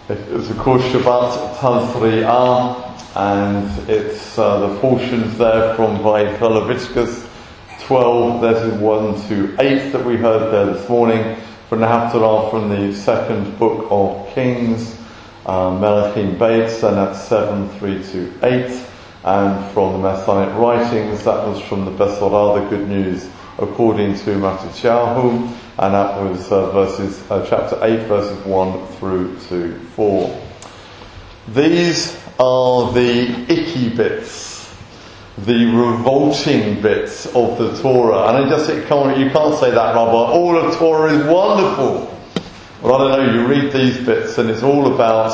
It's of course Shabbat Tazri'ah, and it's the portions there from Vayikra Leviticus 12, verses 1 to 8 that we heard there this morning, from the Haftarah from the second book of Kings, Melachim Beis, and that's 7, 3 to 8, and from the Messianic writings, that was from the Besorah, the Good News according to Mattityahu, and that was chapter 8, verses 1 through to 4. These are the icky bits, the revolting bits of the Torah. And you can't say that, Rabbi. All of Torah is wonderful. Well, I don't know, you read these bits and it's all about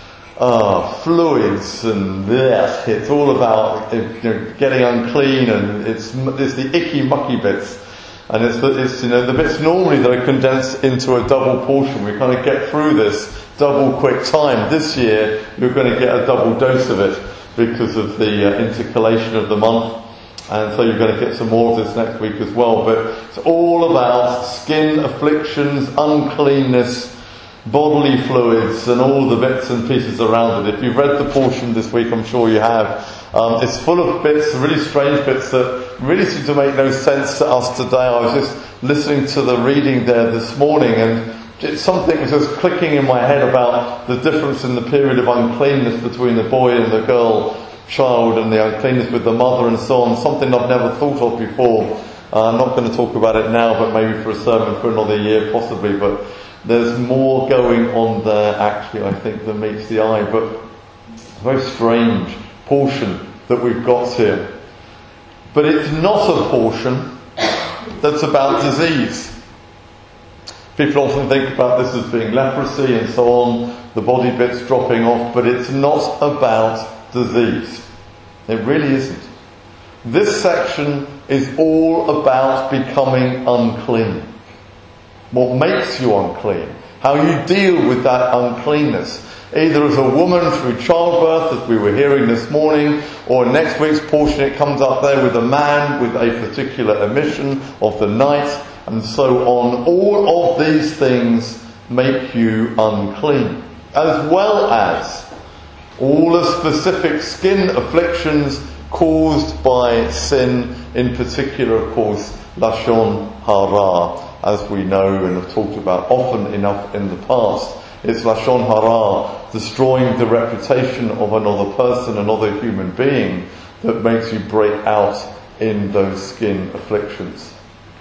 fluids and it's all about getting unclean, and it's the icky mucky bits. And it's the bits normally that are condensed into a double portion. We kind of get through this double quick time. This year you're going to get a double dose of it because of the intercalation of the month, and so you're going to get some more of this next week as well. But it's all about skin afflictions, uncleanness, bodily fluids, and all the bits and pieces around it. If you've read the portion this week, I'm sure you have. It's full of bits, really strange bits that really seem to make no sense to us today. I was just listening to the reading there this morning, and something was just clicking in my head about the difference in the period of uncleanness between the boy and the girl child, and the uncleanness with the mother and so on. Something I've never thought of before. I'm not going to talk about it now, but maybe for a sermon for another year possibly. But there's more going on there actually, I think, than meets the eye. But it's a very strange portion that we've got here. But it's not a portion that's about disease. People often think about this as being leprosy and so on, the body bits dropping off, but it's not about disease. It really isn't. This section is all about becoming unclean. What makes you unclean? How you deal with that uncleanness. Either as a woman through childbirth, as we were hearing this morning, or next week's portion it comes up there with a man with a particular emission of the night, and so on. All of these things make you unclean, as well as all the specific skin afflictions caused by sin, in particular, of course, Lashon Hara, as we know and have talked about often enough in the past. It's Lashon Hara, destroying the reputation of another person, another human being, that makes you break out in those skin afflictions.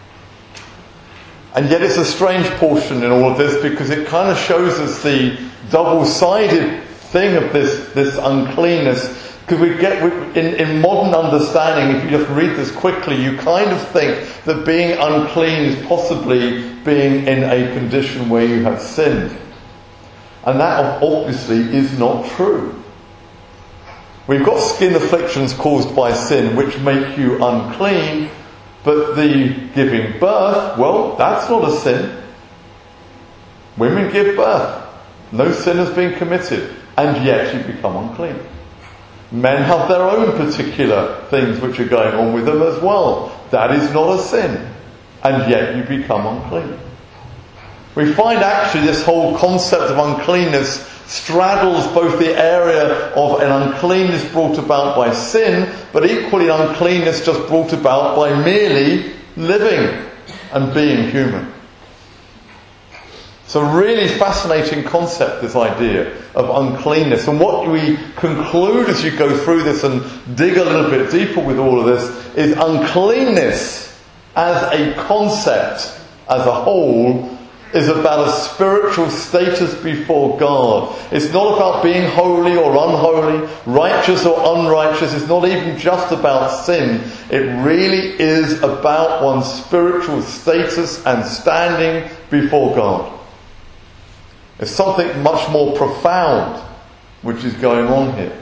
And yet it's a strange portion in all of this, because it kind of shows us the double-sided thing of this uncleanness. Because we get, in modern understanding, if you just read this quickly, you kind of think that being unclean is possibly being in a condition where you have sinned. And that obviously is not true. We've got skin afflictions caused by sin which make you unclean, but the giving birth, well, that's not a sin. Women give birth. No sin has been committed, and yet you become unclean. Men have their own particular things which are going on with them as well. That is not a sin, and yet you become unclean. We find actually this whole concept of uncleanness straddles both the area of an uncleanness brought about by sin, but equally an uncleanness just brought about by merely living and being human. It's a really fascinating concept, this idea of uncleanness. And what we conclude as you go through this and dig a little bit deeper with all of this is uncleanness as a concept, as a whole, is about a spiritual status before God. It's not about being holy or unholy, righteous or unrighteous. It's not even just about sin. It really is about one's spiritual status and standing before God. It's something much more profound which is going on here.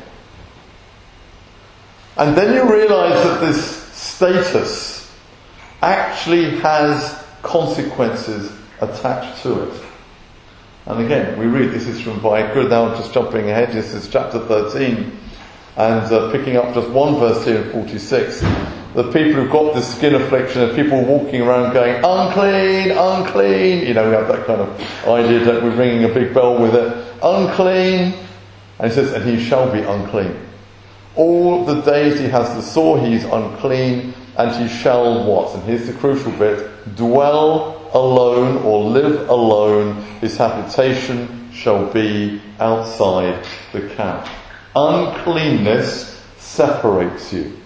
And then you realise that this status actually has consequences attached to it. And again, we read, this is from Vayikra, now just jumping ahead, this is chapter 13, and picking up just one verse here in 46. the people who've got this skin affliction, and people walking around going, unclean, unclean. You know, we have that kind of idea, don't we, ringing a big bell with it. Unclean. And he says, and he shall be unclean. All the days he has the sore, he is unclean, and he shall what? And here's the crucial bit. Dwell alone, or live alone. His habitation shall be outside the camp. Uncleanness separates you.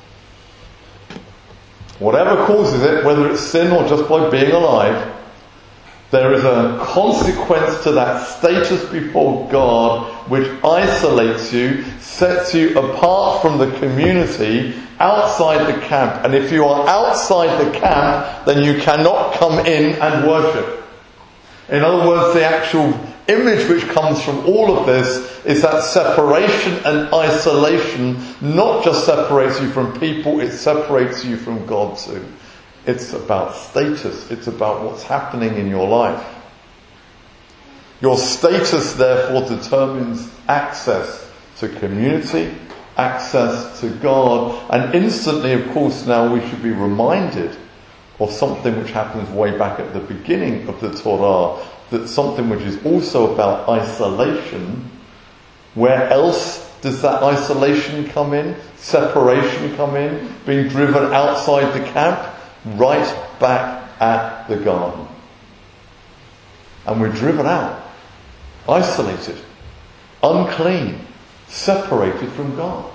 Whatever causes it, whether it's sin or just by being alive, there is a consequence to that status before God which isolates you, sets you apart from the community, outside the camp. And if you are outside the camp, then you cannot come in and worship. In other words, the actual image which comes from all of this is that separation and isolation not just separates you from people, it separates you from God too. It's about status. It's about what's happening in your life. Your status, therefore, determines access to community, access to God, and instantly, of course, now we should be reminded of something which happens way back at the beginning of the Torah, that something which is also about isolation. Where else does that isolation come in? Separation come in? Being driven outside the camp? Right back at the garden. And we're driven out, isolated, unclean, separated from God.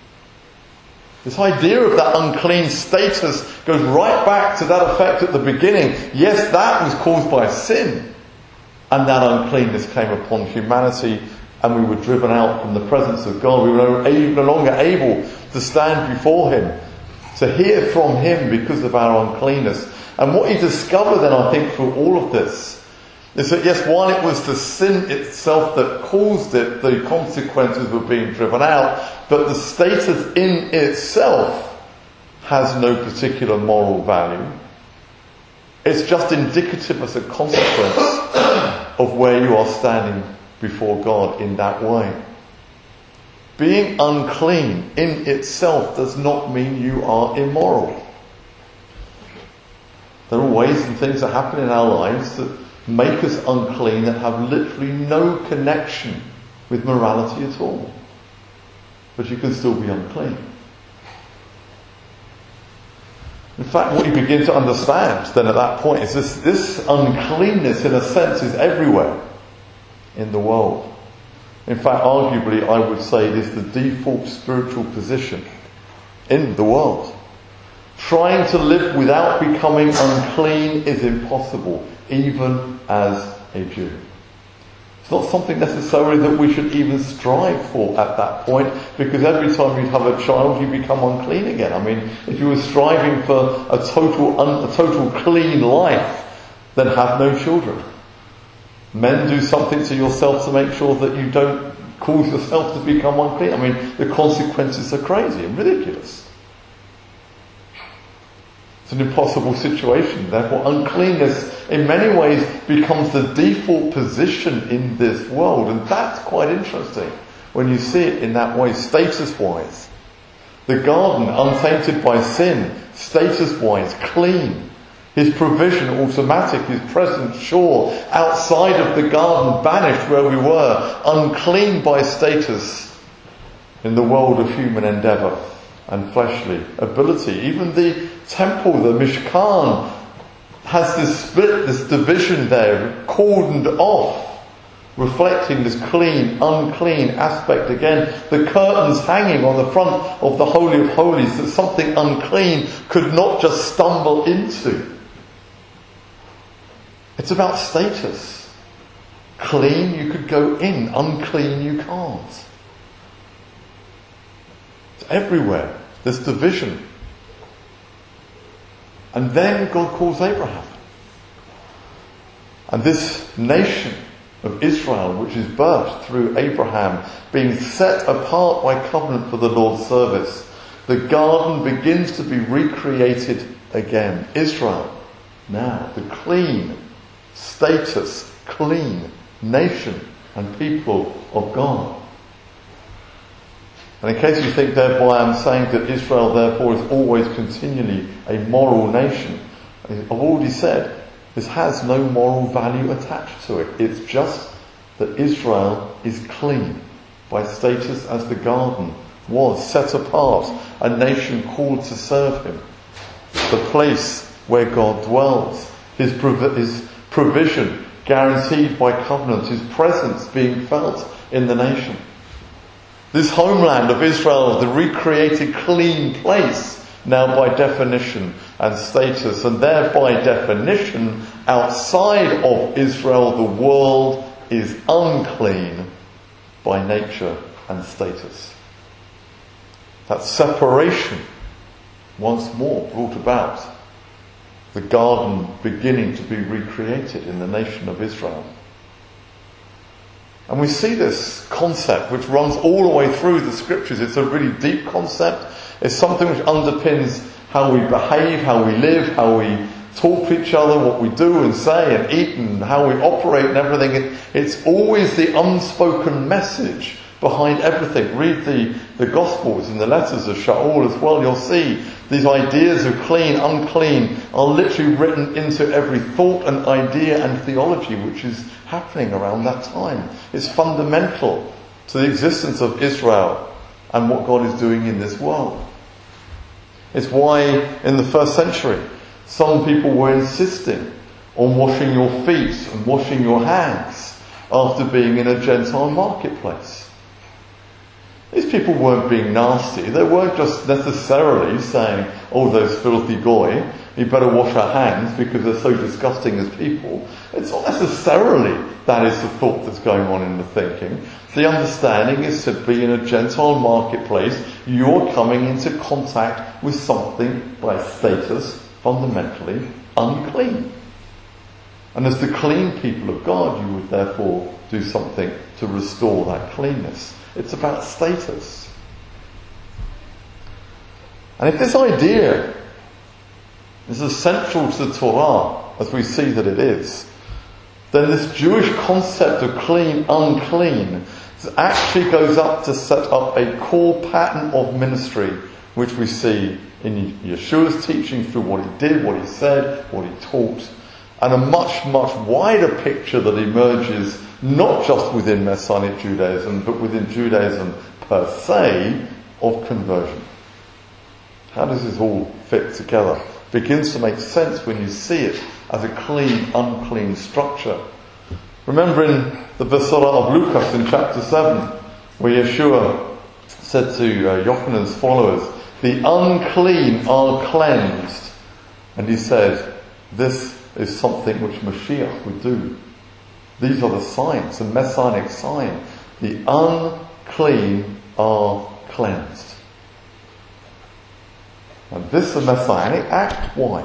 This idea of that unclean status goes right back to that effect at the beginning. Yes, that was caused by sin. And that uncleanness came upon humanity, and we were driven out from the presence of God. We were no longer able to stand before Him, to hear from Him because of our uncleanness. And what you discover then, I think, through all of this, is that yes, while it was the sin itself that caused it, the consequences were being driven out, but the status in itself has no particular moral value. It's just indicative as a consequence of where you are standing before God in that way. Being unclean in itself does not mean you are immoral. There are ways and things that happen in our lives that make us unclean that have literally no connection with morality at all. But you can still be unclean. In fact, what you begin to understand then at that point is this uncleanness, in a sense, is everywhere in the world. In fact, arguably, I would say it is the default spiritual position in the world. Trying to live without becoming unclean is impossible, even as a Jew. It's not something necessarily that we should even strive for at that point, because every time you have a child, you become unclean again. I mean, if you were striving for a total clean life, then have no children. Men, do something to yourself to make sure that you don't cause yourself to become unclean. I mean, the consequences are crazy and ridiculous. It's an impossible situation. Therefore, uncleanness in many ways becomes the default position in this world. And that's quite interesting when you see it in that way, status-wise. The garden, untainted by sin, status-wise, clean. His provision automatic, His presence sure. Outside of the garden, banished where we were, unclean by status in the world of human endeavour and fleshly ability. Even the temple, the Mishkan, has this split, this division there, cordoned off, reflecting this clean, unclean aspect again. The curtains hanging on the front of the Holy of Holies that something unclean could not just stumble into. It's about status. Clean, you could go in. Unclean, you can't. It's everywhere. This division. And then God calls Abraham. And this nation of Israel, which is birthed through Abraham, being set apart by covenant for the Lord's service, the garden begins to be recreated again. Israel, now, the clean status, clean nation and people of God. And in case you think thereby I'm saying that Israel therefore is always continually a moral nation, I've already said this has no moral value attached to it. It's just that Israel is clean by status as the garden was, set apart, a nation called to serve him, the place where God dwells, his provision guaranteed by covenant, his presence being felt in the nation. This homeland of Israel, the recreated clean place, now by definition and status, and thereby definition, outside of Israel the world is unclean by nature and status. That separation once more brought about the garden beginning to be recreated in the nation of Israel. And we see this concept which runs all the way through the scriptures. It's a really deep concept. It's something which underpins how we behave, how we live, how we talk to each other, what we do and say and eat and how we operate and everything. It's always the unspoken message behind everything. Read the Gospels and the letters of Shaul as well. You'll see these ideas of clean, unclean are literally written into every thought and idea and theology which is happening around that time. It's fundamental to the existence of Israel and what God is doing in this world. It's why in the first century some people were insisting on washing your feet and washing your hands after being in a Gentile marketplace. These people weren't being nasty. They weren't just necessarily saying, oh, those filthy goy, you better wash our hands because they're so disgusting as people. It's not necessarily that is the thought that's going on in the thinking. The understanding is simply in a Gentile marketplace, you're coming into contact with something by status fundamentally unclean. And as the clean people of God, you would therefore do something to restore that cleanness. It's about status. And if this idea is as central to the Torah as we see that it is, then this Jewish concept of clean, unclean actually goes up to set up a core pattern of ministry which we see in Yeshua's teaching through what he did, what he said, what he taught, and a much, much wider picture that emerges not just within Messianic Judaism, but within Judaism per se, of conversion. How does this all fit together? It begins to make sense when you see it as a clean, unclean structure. Remember in the Besorah of Lucas in chapter 7, where Yeshua said to Yochanan's followers, the unclean are cleansed. And he said, this is something which Mashiach would do. These are the signs, the messianic sign. The unclean are cleansed. And this is a messianic act. Why?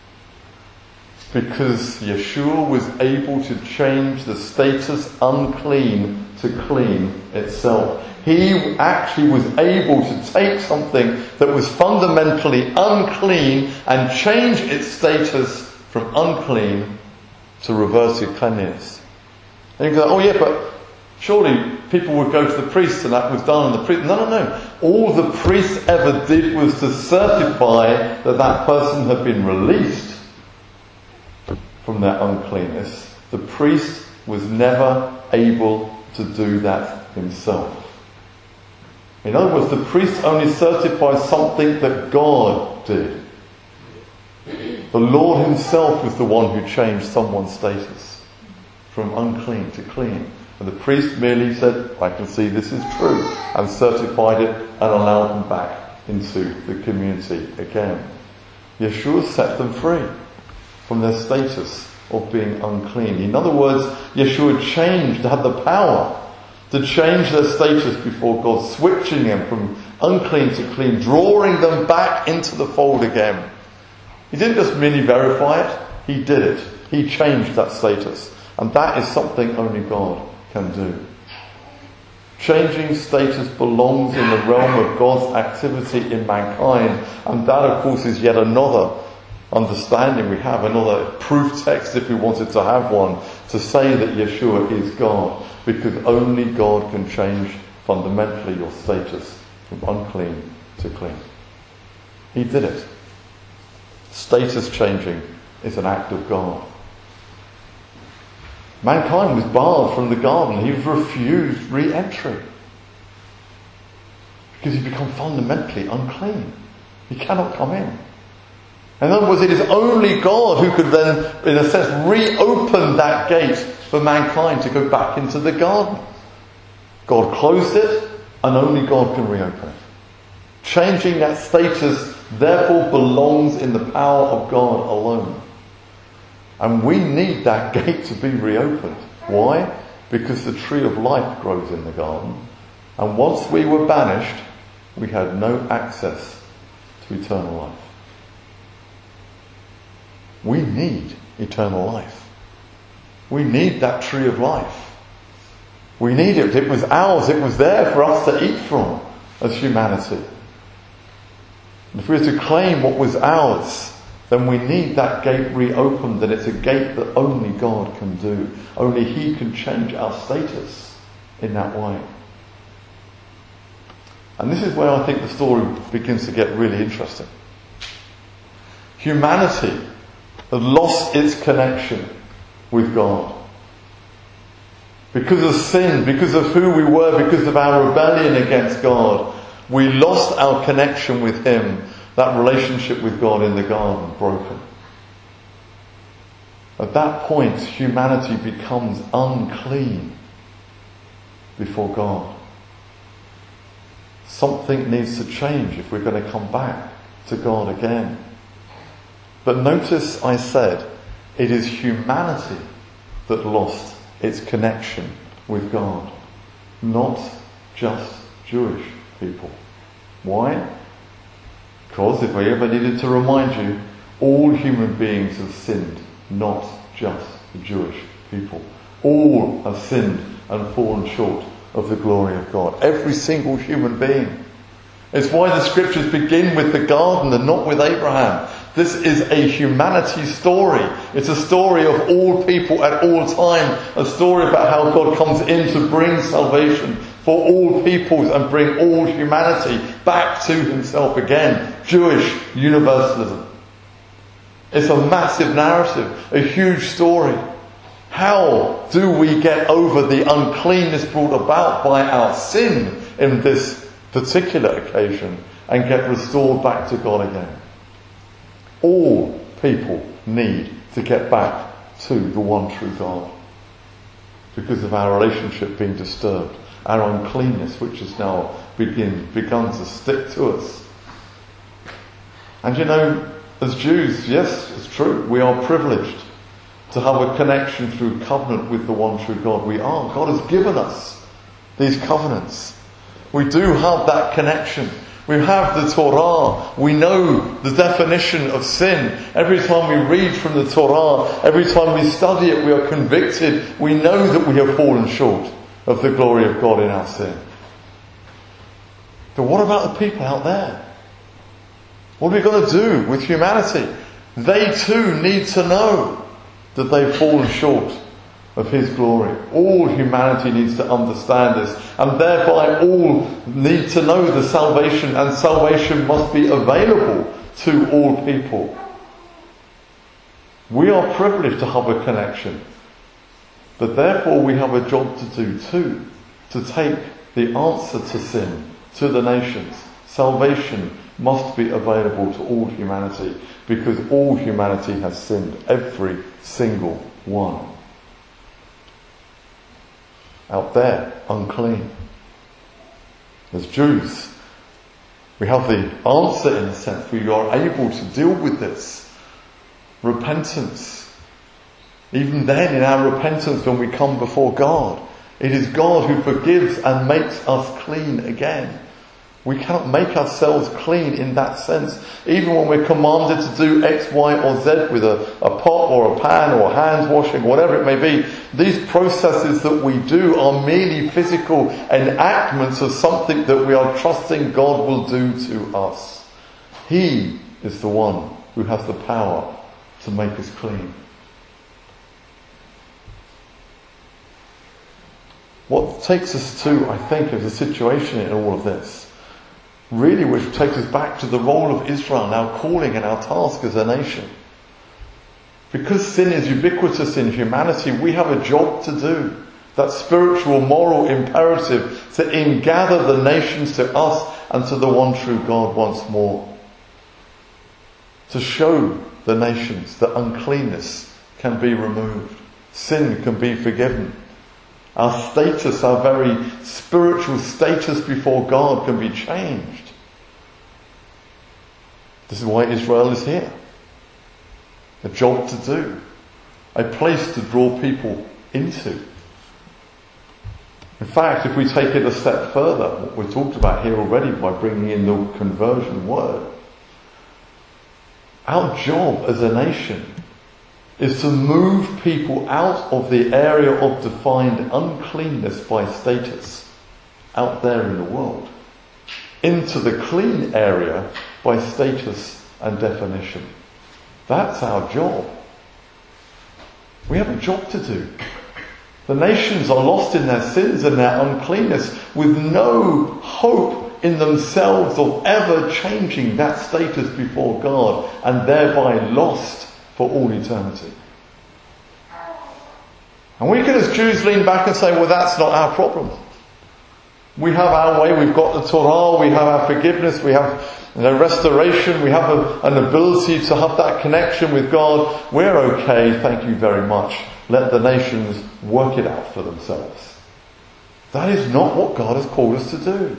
Because Yeshua was able to change the status unclean to clean itself. He actually was able to take something that was fundamentally unclean and change its status from unclean to reverted cleanliness. And you go, oh yeah, but surely people would go to the priest and that was done on the priest. No. All the priest ever did was to certify that that person had been released from their uncleanness. The priest was never able to do that himself. In other words, the priest only certifies something that God did. The Lord himself was the one who changed someone's status from unclean to clean. And the priest merely said, I can see this is true, and certified it and allowed them back into the community again. Yeshua set them free from their status of being unclean. In other words, Yeshua had the power to change their status before God, switching them from unclean to clean, drawing them back into the fold again. He didn't just merely verify it, he did it. He changed that status. And that is something only God can do. Changing status belongs in the realm of God's activity in mankind, and that of course is yet another understanding we have, another proof text if we wanted to have one, to say that Yeshua is God, because only God can change fundamentally your status from unclean to clean. He did it. Status changing is an act of God. Mankind was barred from the garden. He refused re-entry because he'd become fundamentally unclean. He cannot come in. In other words, it is only God who could then, in a sense, reopen that gate for mankind to go back into the garden. God closed it, and only God can reopen it. Changing that status, therefore, belongs in the power of God alone. And we need that gate to be reopened. Why? Because the tree of life grows in the garden. And once we were banished, we had no access to eternal life. We need eternal life. We need that tree of life. We need it. It was ours. It was there for us to eat from as humanity. And if we are to claim what was ours, then we need that gate reopened, and it's a gate that only God can do. Only He can change our status in that way. And this is where I think the story begins to get really interesting. Humanity had lost its connection with God. Because of sin, because of who we were, because of our rebellion against God, we lost our connection with Him. That relationship with God in the garden broken. At that point, humanity becomes unclean before God. Something needs to change if we're going to come back to God again. But notice I said, it is humanity that lost its connection with God, not just Jewish people. Why? Because if I ever needed to remind you, all human beings have sinned, not just the Jewish people. All have sinned and fallen short of the glory of God. Every single human being. It's why the scriptures begin with the garden and not with Abraham. This is a humanity story. It's a story of all people at all time. A story about how God comes in to bring salvation for all peoples and bring all humanity back to Himself again. Jewish universalism. It's a massive narrative, a huge story. How do we get over the uncleanness brought about by our sin in this particular occasion and get restored back to God again? All people need to get back to the one true God because of our relationship being disturbed, our uncleanness which has now begun to stick to us. And you know, as Jews, yes, it's true, we are privileged to have a connection through covenant with the one true God. We are. God has given us these covenants. We do have that connection. We have the Torah. We know the definition of sin. Every time we read from the Torah, every time we study it, we are convicted. We know that we have fallen short of the glory of God in our sin. But what about the people out there? What are we going to do with humanity? They too need to know that they've fallen short of His glory. All humanity needs to understand this, and thereby all need to know the salvation, and salvation must be available to all people. We are privileged to have a connection, but therefore we have a job to do too, to take the answer to sin to the nations. Salvation must be available to all humanity, because all humanity has sinned, every single one. Out there, unclean. As Jews, we have the answer in a sense. We are able to deal with this. Repentance. Even then, in our repentance, when we come before God, it is God who forgives and makes us clean again. We cannot make ourselves clean in that sense. Even when we're commanded to do X, Y or Z with a pot or a pan or hands washing, whatever it may be, these processes that we do are merely physical enactments of something that we are trusting God will do to us. He is the one who has the power to make us clean. What takes us to, I think, is a situation in all of this really which takes us back to the role of Israel and our calling and our task as a nation. Because sin is ubiquitous in humanity, we have a job to do. That spiritual, moral imperative to ingather the nations to us and to the one true God once more. To show the nations that uncleanness can be removed. Sin can be forgiven. Our status, our very spiritual status before God can be changed. This is why Israel is here. A job to do. A place to draw people into. In fact, if we take it a step further, what we've talked about here already by bringing in the conversion word, our job as a nation is to move people out of the area of defined uncleanness by status out there in the world into the clean area by status and definition. That's our job. We have a job to do. The nations are lost in their sins and their uncleanness with no hope in themselves of ever changing that status before God and thereby lost for all eternity. And we can as Jews lean back and say, well, that's not our problem. We have our way, we've got the Torah, we have our forgiveness, we have restoration, we have an ability to have that connection with God. We're okay, thank you very much. Let the nations work it out for themselves. That is not what God has called us to do.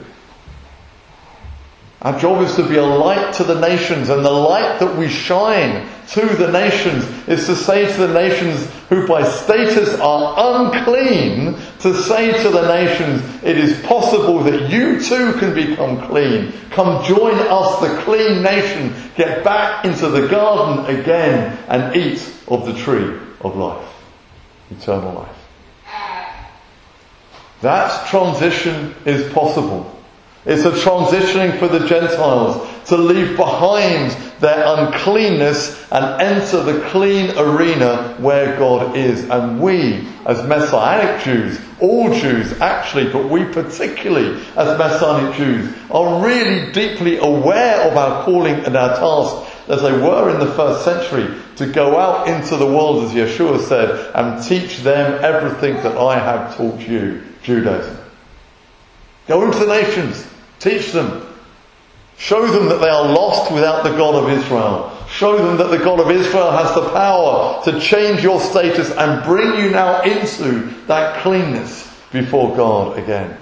Our job is to be a light to the nations, and the light that we shine to the nations is to say to the nations who by status are unclean, to say to the nations, it is possible that you too can become clean. Come join us, the clean nation. Get back into the garden again and eat of the tree of life. Eternal life. That transition is possible. It's a transitioning for the Gentiles to leave behind their uncleanness and enter the clean arena where God is. And we, as Messianic Jews, all Jews actually, but we particularly as Messianic Jews, are really deeply aware of our calling and our task, as they were in the first century, to go out into the world, as Yeshua said, and teach them everything that I have taught you, Judaism. Go into the nations, teach them. Show them that they are lost without the God of Israel. Show them that the God of Israel has the power to change your status and bring you now into that cleanness before God again.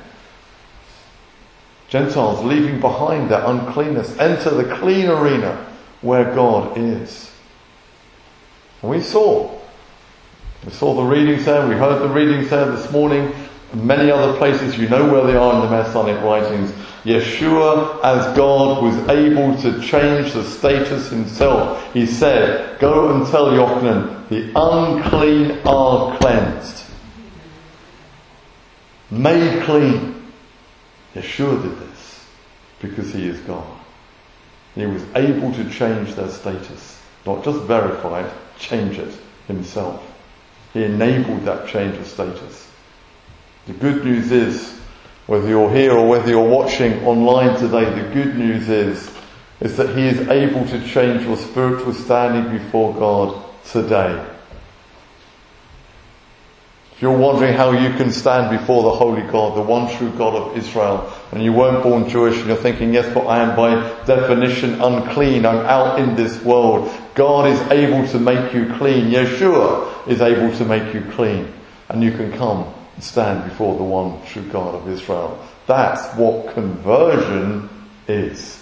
Gentiles leaving behind their uncleanness, enter the clean arena where God is. And we saw the readings there, we heard the readings there this morning, and many other places, you know where they are in the Messianic writings. Yeshua, as God, was able to change the status himself. He said, go and tell Yochanan, the unclean are cleansed. Made clean. Yeshua did this because he is God. He was able to change their status. Not just verify it, change it himself. He enabled that change of status. The good news is, whether you're here or whether you're watching online today, the good news is that he is able to change your spiritual standing before God today. If you're wondering how you can stand before the holy God, the one true God of Israel, and you weren't born Jewish and you're thinking, yes, but I am by definition unclean, I'm out in this world. God is able to make you clean. Yeshua is able to make you clean. And you can come and stand before the one true God of Israel. That's what conversion is.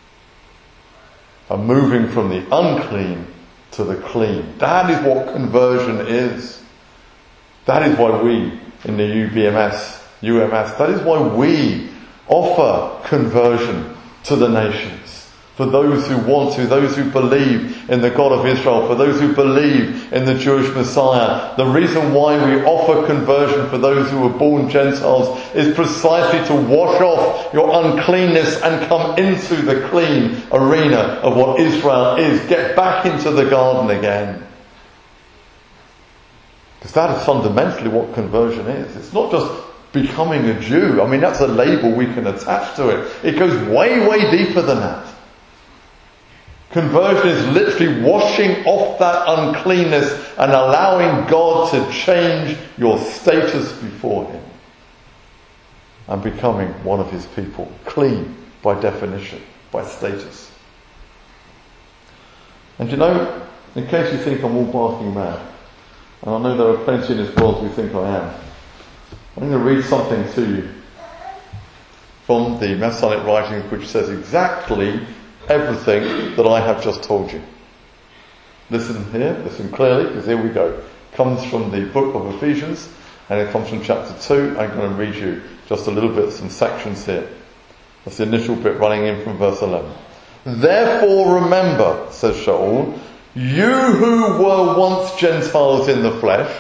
A moving from the unclean to the clean. That is what conversion is. That is why we in the UMS, that is why we offer conversion to the nations. For those who want to, those who believe in the God of Israel, for those who believe in the Jewish Messiah. The reason why we offer conversion for those who were born Gentiles is precisely to wash off your uncleanness and come into the clean arena of what Israel is. Get back into the garden again. Because that is fundamentally what conversion is. It's not just becoming a Jew. I mean, that's a label we can attach to it. It goes way, way deeper than that. Conversion is literally washing off that uncleanness and allowing God to change your status before Him. And becoming one of His people. Clean by definition, by status. And you know, in case you think I'm all barking mad, and I know there are plenty in this world who think I am, I'm going to read something to you from the Masonic writings which says exactly everything that I have just told you. Listen here, listen clearly, because here we go. It comes from the book of Ephesians, and it comes from chapter 2. I'm going to read you just a little bit, some sections here. That's the initial bit running in from verse 11. Therefore remember, says Shaul, you who were once Gentiles in the flesh.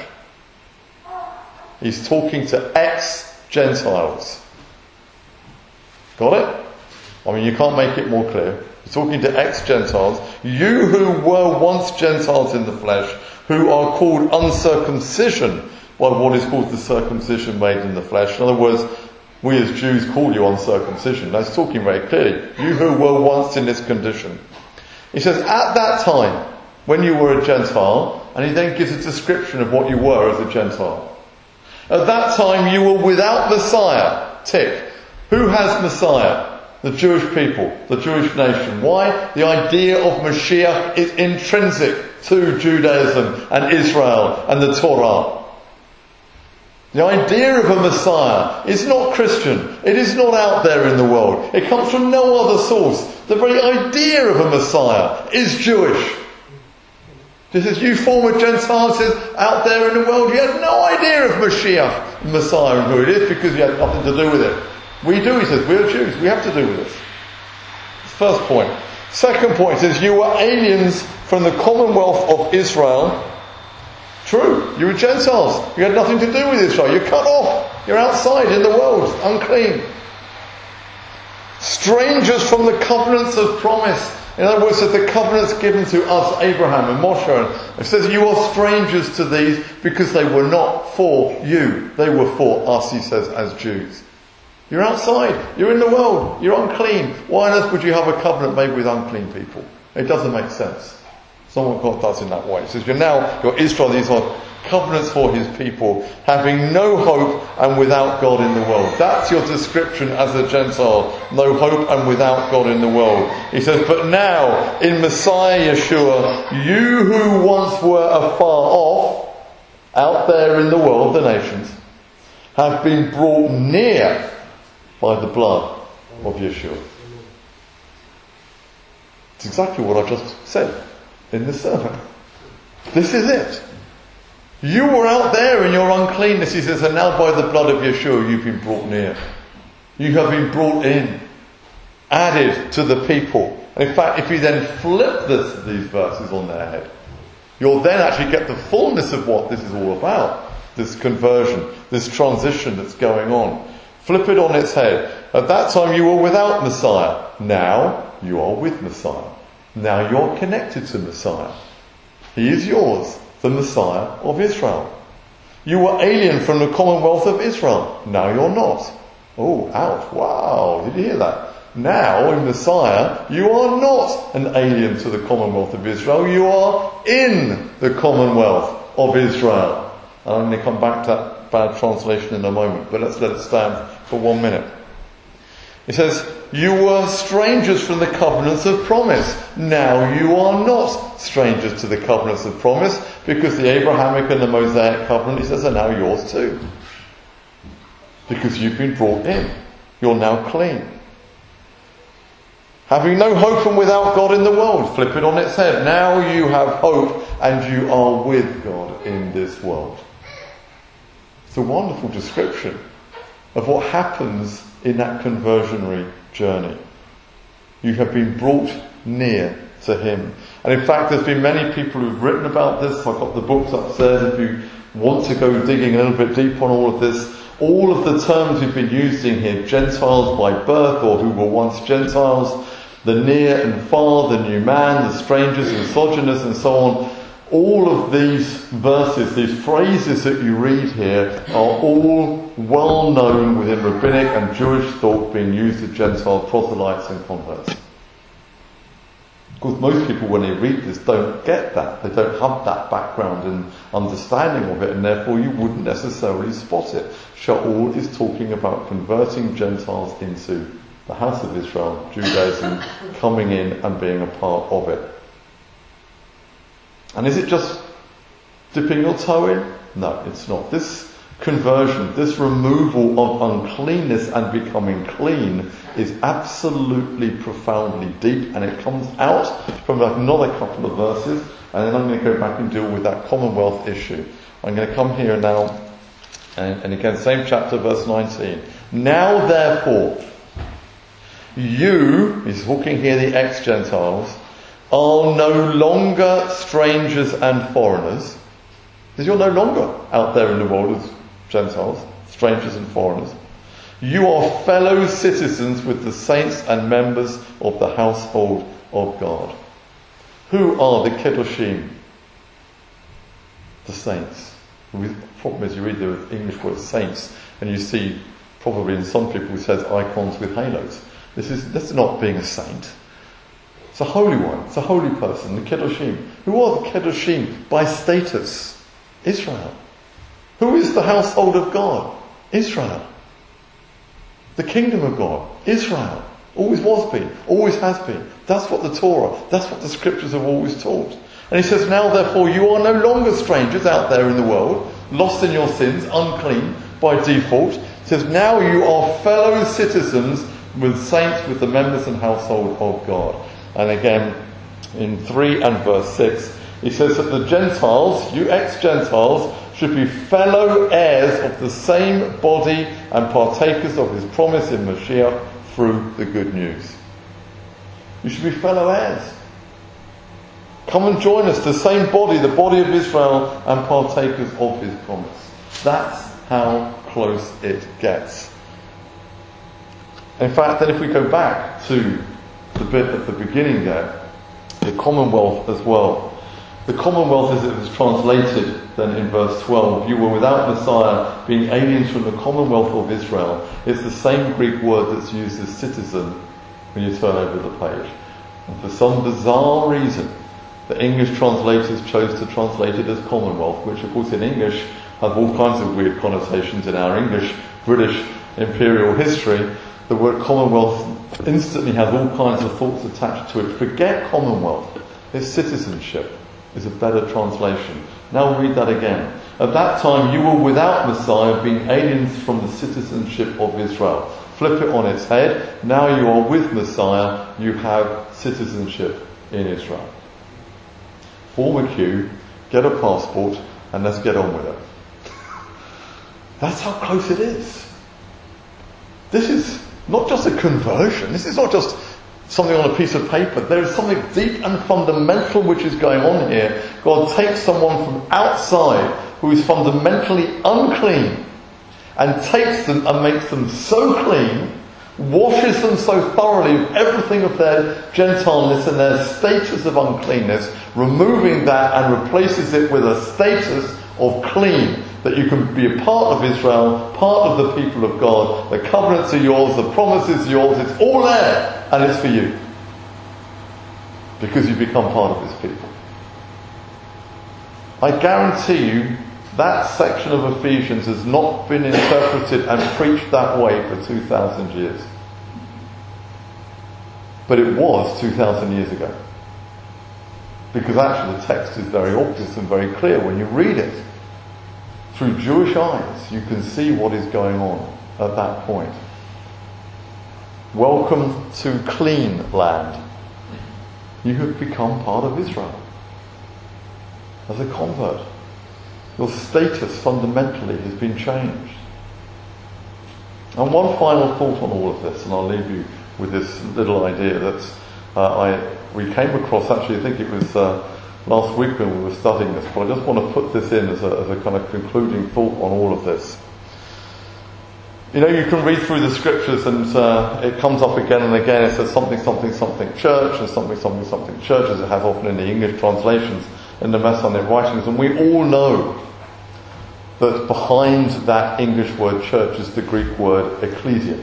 He's talking to ex-Gentiles. Got it? I mean, you can't make it more clear. He's talking to ex-Gentiles. You who were once Gentiles in the flesh, who are called uncircumcision by what is called the circumcision made in the flesh. In other words, we as Jews call you uncircumcision. That's talking very clearly. You who were once in this condition. He says, at that time, when you were a Gentile, and he then gives a description of what you were as a Gentile. At that time you were without Messiah. Tick. Who has Messiah? The Jewish people, the Jewish nation. Why? The idea of Mashiach is intrinsic to Judaism and Israel and the Torah. The idea of a Messiah is not Christian. It is not out there in the world. It comes from no other source. The very idea of a Messiah is Jewish. Just as you former Gentiles says out there in the world, you had no idea of Mashiach, Messiah, and who it is because you had nothing to do with it. We do, he says, we're Jews, we have to do with this. First point. Second point, he says, you were aliens from the commonwealth of Israel. True, you were Gentiles. You had nothing to do with Israel. You're cut off. You're outside in the world, unclean. Strangers from the covenants of promise. In other words, that the covenants given to us, Abraham and Moshe, it says you are strangers to these because they were not for you. They were for us, he says, as Jews. You're outside. You're in the world. You're unclean. Why on earth would you have a covenant made with unclean people? It doesn't make sense. It's not what God does in that way. It says you're Israel. These are covenants for his people, having no hope and without God in the world. That's your description as a Gentile. No hope and without God in the world. He says, but now, in Messiah Yeshua, you who once were afar off, out there in the world, the nations, have been brought near by the blood of Yeshua. It's exactly what I just said in the sermon. This is it. You were out there in your uncleanness, he says, and now by the blood of Yeshua you've been brought near. You have been brought in, added to the people. And in fact, if you then flip these verses on their head, you'll then actually get the fullness of what this is all about. This conversion, this transition that's going on. Flip it on its head. At that time you were without Messiah. Now you are with Messiah. Now you're connected to Messiah. He is yours, the Messiah of Israel. You were alien from the commonwealth of Israel. Now you're not. Oh, ouch. Wow. Did you hear that? Now, in Messiah, you are not an alien to the commonwealth of Israel. You are in the commonwealth of Israel. And I'm going to come back to that bad translation in a moment, but let's let it stand for 1 minute. It says, you were strangers from the covenants of promise. Now you are not strangers to the covenants of promise, because the Abrahamic and the Mosaic covenant, he says, are now yours too. Because you've been brought in. You're now clean. Having no hope and without God in the world. Flip it on its head. Now you have hope and you are with God in this world. It's a wonderful description of what happens in that conversionary journey. You have been brought near to him. And in fact, there's been many people who've written about this. I've got the books upstairs if you want to go digging a little bit deep on all of this. All of the terms we've been using here, Gentiles by birth or who were once Gentiles, the near and far, the new man, the strangers and sojourners and so on, all of these verses, these phrases that you read here are all well known within rabbinic and Jewish thought, being used as Gentile proselytes and converts. Of course, most people, when they read this, don't get that. They don't have that background and understanding of it, and therefore you wouldn't necessarily spot it. Shaul is talking about converting Gentiles into the house of Israel, Judaism, coming in and being a part of it. And is it just dipping your toe in? No, it's not. This conversion, this removal of uncleanness and becoming clean is absolutely profoundly deep, and it comes out from another couple of verses, and then I'm going to go back and deal with that Commonwealth issue. I'm going to come here now, and again, same chapter, verse 19. Now therefore, you, he's talking here the ex-Gentiles, are no longer strangers and foreigners, because you're no longer out there in the world as Gentiles, strangers and foreigners. You are fellow citizens with the saints and members of the household of God. Who are the Kedoshim? The saints. The problem is you read the English word saints and you see probably in some people it says icons with halos. This is not being a saint. It's a holy one. It's a holy person. The Kedoshim. Who are the Kedoshim by status? Israel. Who is the household of God? Israel. The kingdom of God. Israel. Always was been. Always has been. That's what the Torah, that's what the scriptures have always taught. And he says, now therefore you are no longer strangers out there in the world, lost in your sins, unclean by default. He says, now you are fellow citizens with saints, with the members and household of God. And again, in 3 and verse 6, he says that the Gentiles, you ex-Gentiles, should be fellow heirs of the same body and partakers of his promise in Mashiach through the good news. You should be fellow heirs. Come and join us, the same body, the body of Israel, and partakers of his promise. That's how close it gets. In fact, then if we go back to the bit at the beginning there, the Commonwealth as well. The Commonwealth, as it was translated then in verse 12, you were without Messiah, being aliens from the Commonwealth of Israel. It's the same Greek word that's used as citizen when you turn over the page. And for some bizarre reason, the English translators chose to translate it as Commonwealth, which of course in English have all kinds of weird connotations in our English, British imperial history. The word Commonwealth instantly has all kinds of thoughts attached to it. Forget Commonwealth. It's citizenship is a better translation. Now read that again. At that time you were without Messiah, being aliens from the citizenship of Israel. Flip it on its head. Now you are with Messiah, you have citizenship in Israel. Form a queue, get a passport, and let's get on with it. That's how close it is. This is not just a conversion. This is not just something on a piece of paper. There is something deep and fundamental which is going on here. God takes someone from outside who is fundamentally unclean and takes them and makes them so clean, washes them so thoroughly of everything of their Gentileness and their status of uncleanness, removing that and replaces it with a status of clean, that you can be a part of Israel, part of the people of God. The covenants are yours, the promise is yours, it's all there, and it's for you. Because you become part of his people. I guarantee you that section of Ephesians has not been interpreted and preached that way for 2,000 years. But it was 2,000 years ago. Because actually the text is very obvious and very clear when you read it. Through Jewish eyes, you can see what is going on at that point. Welcome to clean land. You have become part of Israel. As a convert, your status fundamentally has been changed. And one final thought on all of this, and I'll leave you with this little idea that we came across, actually I think it was last week when we were studying this, but I just want to put this in as a kind of concluding thought on all of this. You know, you can read through the scriptures and it comes up again and again. It says something, something, something church and something, something, something church, as it has often in the English translations in the Messianic writings. And we all know that behind that English word church is the Greek word ecclesia.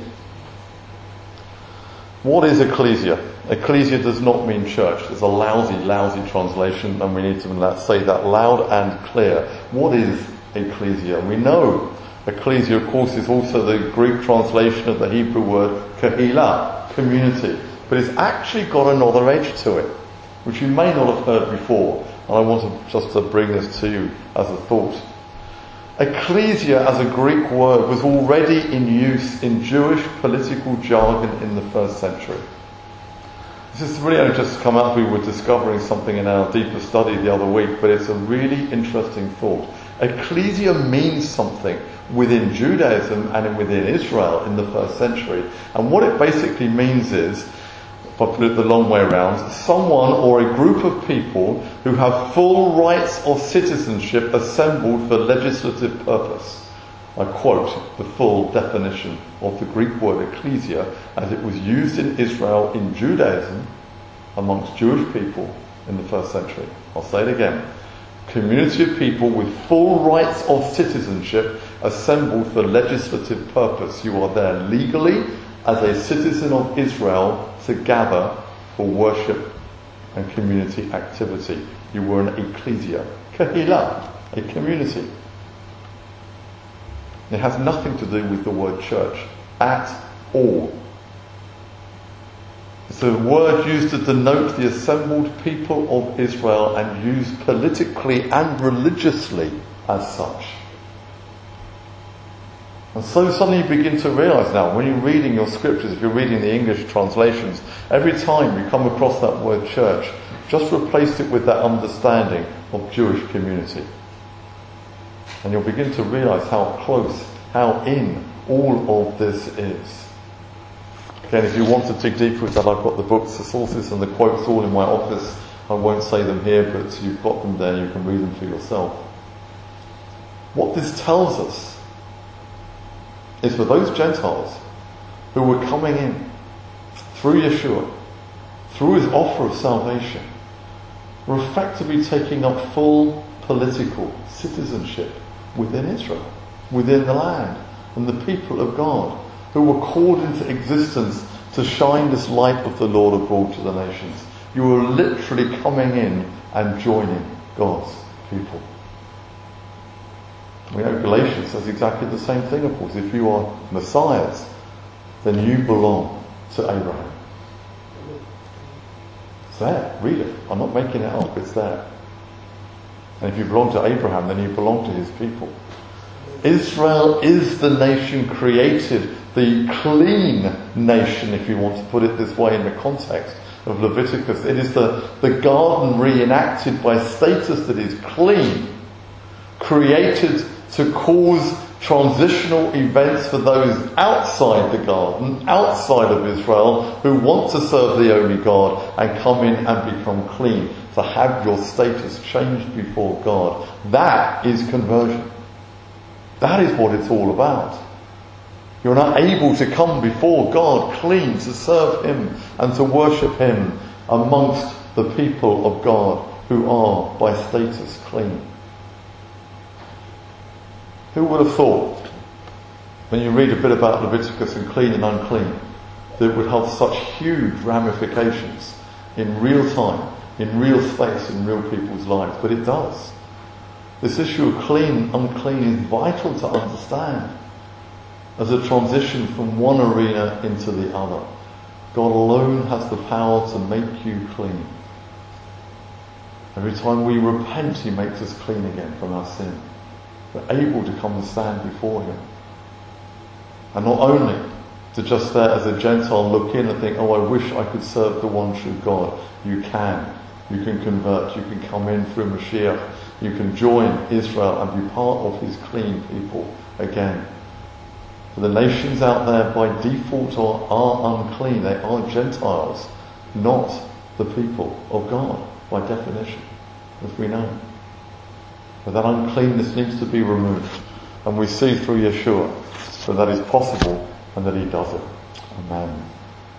What is ecclesia? Ecclesia does not mean church. It's a lousy translation, and we need to say that loud and clear. What is ecclesia? We know ecclesia, of course, is also the Greek translation of the Hebrew word kahila, community. But it's actually got another edge to it, which you may not have heard before. And I want to bring this to you as a thought. Ecclesia as a Greek word was already in use in Jewish political jargon in the first century. This is really only just come out. We were discovering something in our deeper study the other week, but it's a really interesting thought. Ecclesia means something within Judaism and within Israel in the first century. And what it basically means is, if I put it the long way around, someone or a group of people who have full rights of citizenship assembled for legislative purpose. I quote the full definition of the Greek word ecclesia as it was used in Israel in Judaism amongst Jewish people in the first century. I'll say it again. Community of people with full rights of citizenship assembled for legislative purpose. You are there legally as a citizen of Israel to gather for worship and community activity. You were an ecclesia, kahila, a community. It has nothing to do with the word church at all. It's a word used to denote the assembled people of Israel and used politically and religiously as such. And so suddenly you begin to realise now, when you're reading your scriptures, if you're reading the English translations, every time you come across that word church, just replace it with that understanding of Jewish community. And you'll begin to realise how close, how in all of this is. Again, if you want to dig deeper with that, I've got the books, the sources and the quotes all in my office. I won't say them here, but you've got them there, you can read them for yourself. What this tells us is for those Gentiles who were coming in through Yeshua, through his offer of salvation, were effectively taking up full political citizenship within Israel, within the land, and the people of God, who were called into existence to shine this light of the Lord abroad to the nations. You were literally coming in and joining God's people. We know Galatians says exactly the same thing, of course. If you are Messiahs, then you belong to Abraham. It's there, read it. I'm not making it up, it's there. And if you belong to Abraham, then you belong to his people. Israel is the nation created, the clean nation, if you want to put it this way in the context of Leviticus. It is the garden reenacted by status that is clean, created to cause transitional events for those outside the garden, outside of Israel, who want to serve the only God and come in and become clean, to have your status changed before God. That is conversion. That is what it's all about. You're not able to come before God clean, to serve him and to worship him amongst the people of God who are by status clean. Who would have thought, when you read a bit about Leviticus and clean and unclean, that it would have such huge ramifications in real time, in real space, in real people's lives? But it does. This issue of clean and unclean is vital to understand as a transition from one arena into the other. God alone has the power to make you clean. Every time we repent, he makes us clean again from our sin. We're able to come and stand before him. And not only to just there as a Gentile look in and think, oh, I wish I could serve the one true God. You can. You can convert. You can come in through Mashiach. You can join Israel and be part of his clean people again. For the nations out there by default are unclean. They are Gentiles, not the people of God by definition, as we know. But that uncleanness needs to be removed. And we see through Yeshua that that is possible and that he does it. Amen.